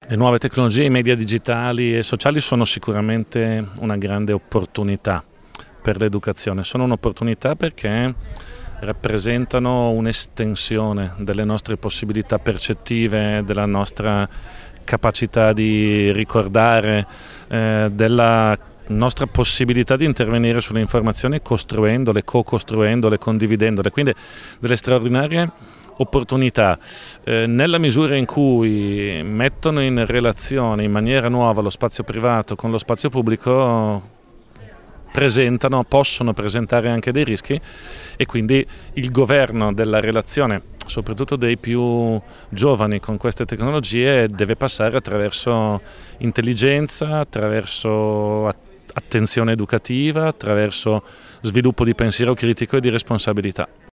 Le nuove tecnologie, i media digitali e sociali sono sicuramente una grande opportunità per l'educazione. Sono un'opportunità perché rappresentano un'estensione delle nostre possibilità percettive, della nostra capacità di ricordare, della nostra possibilità di intervenire sulle informazioni costruendole, co-costruendole, condividendole, quindi delle straordinarie opportunità nella misura in cui mettono in relazione in maniera nuova lo spazio privato con lo spazio pubblico, possono presentare anche dei rischi, e quindi il governo della relazione, soprattutto dei più giovani con queste tecnologie, deve passare attraverso intelligenza, attraverso attenzione educativa, attraverso sviluppo di pensiero critico e di responsabilità.